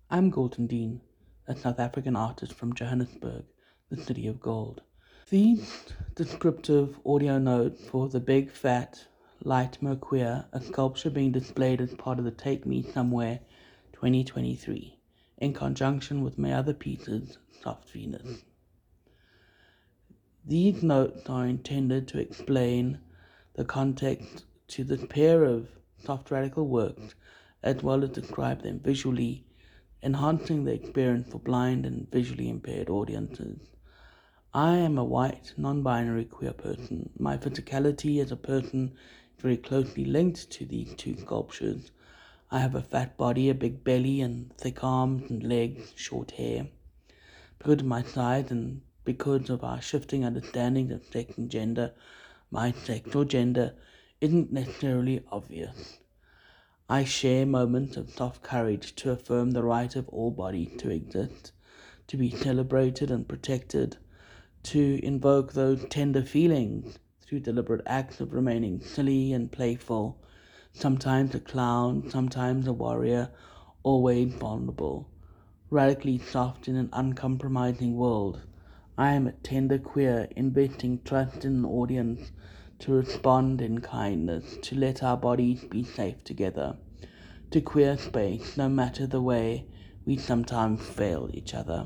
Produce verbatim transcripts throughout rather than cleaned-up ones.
I'm Golden Dean, a South African artist from Johannesburg, the city of gold. The descriptive audio note for the Big Fat Light Merquia, a sculpture being displayed as part of the Take Me Somewhere twenty twenty-three, in conjunction with my other pieces, Soft Venus. These notes are intended to explain the context to this pair of soft radical works, as well as describe them visually, enhancing the experience for blind and visually impaired audiences. I am a white, non-binary queer person. My physicality as a person is very closely linked to these two sculptures. I have a fat body, a big belly, and thick arms and legs, short hair. Because of my size and because of our shifting understandings of sex and gender, my sex or gender isn't necessarily obvious. I share moments of soft courage to affirm the right of all bodies to exist, to be celebrated and protected, to invoke those tender feelings through deliberate acts of remaining silly and playful, sometimes a clown, sometimes a warrior, always vulnerable, radically soft in an uncompromising world. I am a tender queer, investing trust in an audience to respond in kindness, to let our bodies be safe together, to queer space no matter the way we sometimes fail each other.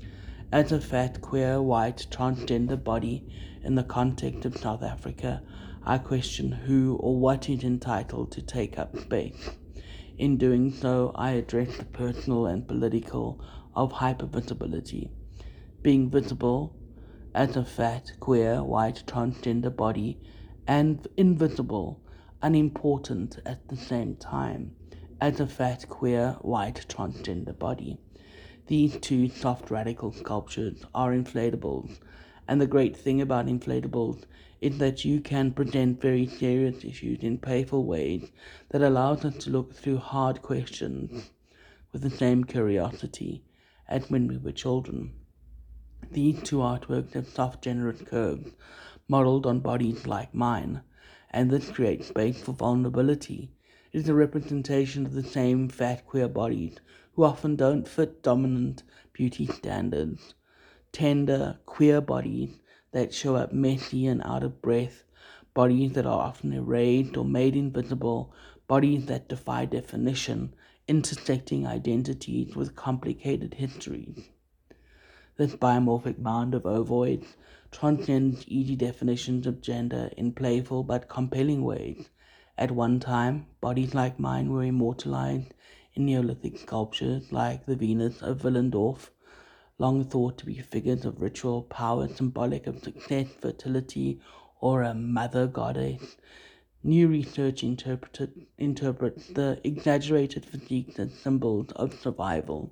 As a fat, queer, white, transgender body in the context of South Africa, I question who or what is entitled to take up space. In doing so, I address the personal and political of hypervisibility. Being visible as a fat, queer, white, transgender body, and invisible, unimportant at the same time, as a fat, queer, white, transgender body. These two soft radical sculptures are inflatables, and the great thing about inflatables is that you can present very serious issues in playful ways that allows us to look through hard questions with the same curiosity as when we were children. These two artworks have soft, generous curves, modeled on bodies like mine, and this creates space for vulnerability. It is a representation of the same fat, queer bodies who often don't fit dominant beauty standards. Tender, queer bodies that show up messy and out of breath, bodies that are often erased or made invisible, bodies that defy definition, intersecting identities with complicated histories. This biomorphic mound of ovoids transcends easy definitions of gender in playful but compelling ways. At one time, bodies like mine were immortalized in Neolithic sculptures like the Venus of Willendorf, long thought to be figures of ritual power symbolic of success, fertility, or a mother goddess. New research interpreted, interprets the exaggerated physiques as symbols of survival.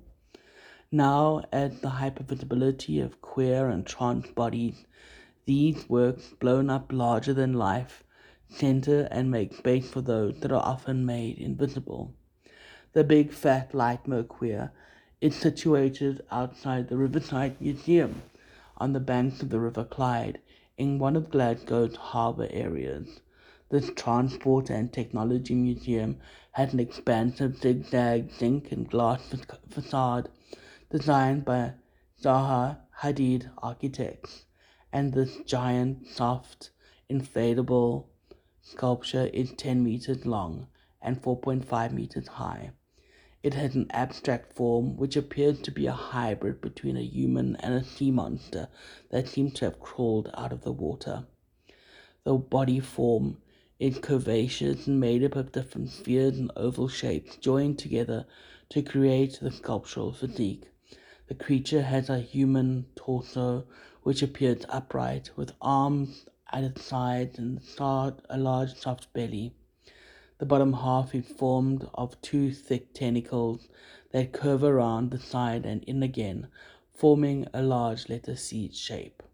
Now, as the hypervisibility of queer and trans bodies, these works, blown up larger than life, center and make space for those that are often made invisible. The Big Fat Light Merquia is situated outside the Riverside Museum on the banks of the River Clyde in one of Glasgow's harbour areas. This transport and technology museum has an expansive zigzag zinc and glass facade designed by Zaha Hadid Architects, and this giant, soft, inflatable sculpture is ten meters long and four point five meters high. It has an abstract form which appears to be a hybrid between a human and a sea monster that seems to have crawled out of the water. The body form is curvaceous and made up of different spheres and oval shapes joined together to create the sculptural physique. The creature has a human torso which appears upright, with arms at its sides and a large soft belly. The bottom half is formed of two thick tentacles that curve around the side and in again, forming a large letter C shape.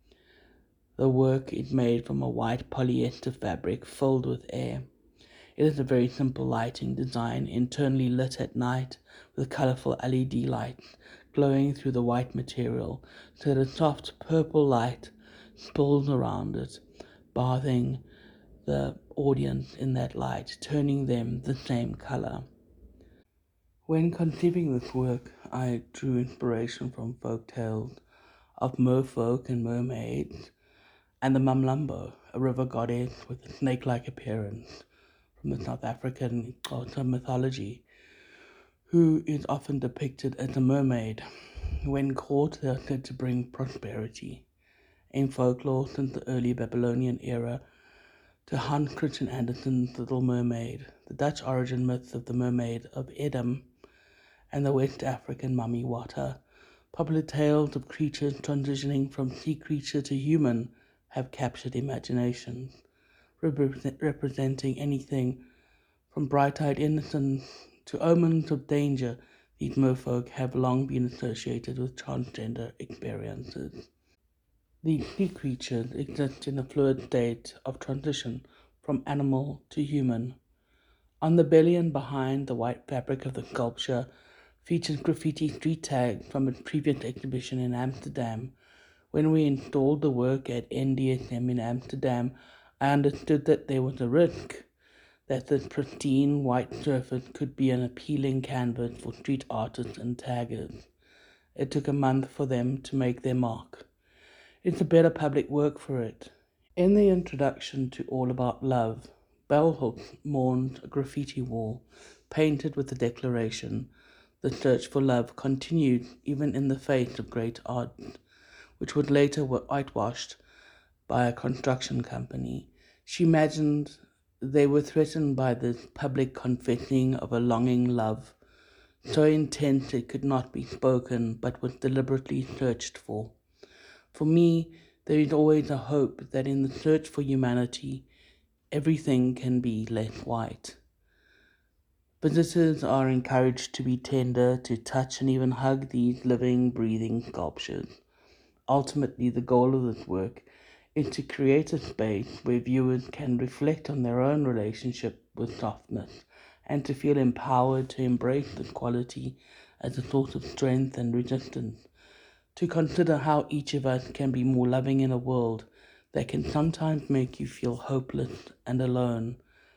The work is made from a white polyester fabric filled with air. It is a very simple lighting design, internally lit at night with colorful L E D lights glowing through the white material so that a soft purple light spills around it, bathing the audience in that light, turning them the same color. When conceiving this work, I drew inspiration from folk tales of merfolk and mermaids, and the Mamlambo, a river goddess with a snake-like appearance from the South African Xhosa mythology, who is often depicted as a mermaid. When caught, they are said to bring prosperity. In folklore since the early Babylonian era to Hans Christian Andersen's Little Mermaid, the Dutch origin myths of the mermaid of Edam, and the West African Mummy Wata, popular tales of creatures transitioning from sea creature to human have captured imaginations, represent- representing anything from bright-eyed innocence to omens of danger. These merfolk have long been associated with transgender experiences. These sea creatures exist in a fluid state of transition from animal to human. On the belly and behind the white fabric of the sculpture features graffiti street tags from a previous exhibition in Amsterdam. When we installed the work at N D S M in Amsterdam, I understood that there was a risk that this pristine white surface could be an appealing canvas for street artists and taggers. It took a month for them to make their mark. It's a better public work for it. In the introduction to All About Love, Bell Hooks mourned a graffiti wall painted with the declaration, "The search for love continued even in the face of great art," which was later whitewashed by a construction company. She imagined they were threatened by the public confessing of a longing love, so intense it could not be spoken but was deliberately searched for. For me, there is always a hope that in the search for humanity, everything can be less white. Visitors are encouraged to be tender, to touch and even hug these living, breathing sculptures. Ultimately, the goal of this work is to create a space where viewers can reflect on their own relationship with softness and to feel empowered to embrace this quality as a source of strength and resistance, to consider how each of us can be more loving in a world that can sometimes make you feel hopeless and alone,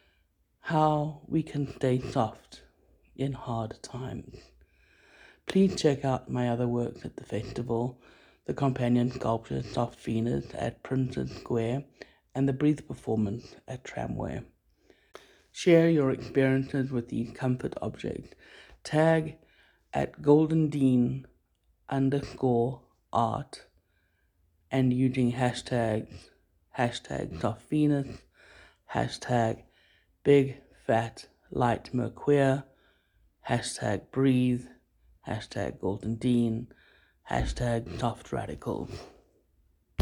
how we can stay soft in hard times. Please check out my other works at the festival, the companion sculpture Soft Venus at Princes Square and the Breathe performance at Tramway. Share your experiences with these comfort objects. Tag at Golden Dean underscore art and using hashtags hashtag Soft Venus, hashtag Big Fat Light Merqueer, hashtag Breathe, hashtag Golden Dean, hashtag Soft Radicals.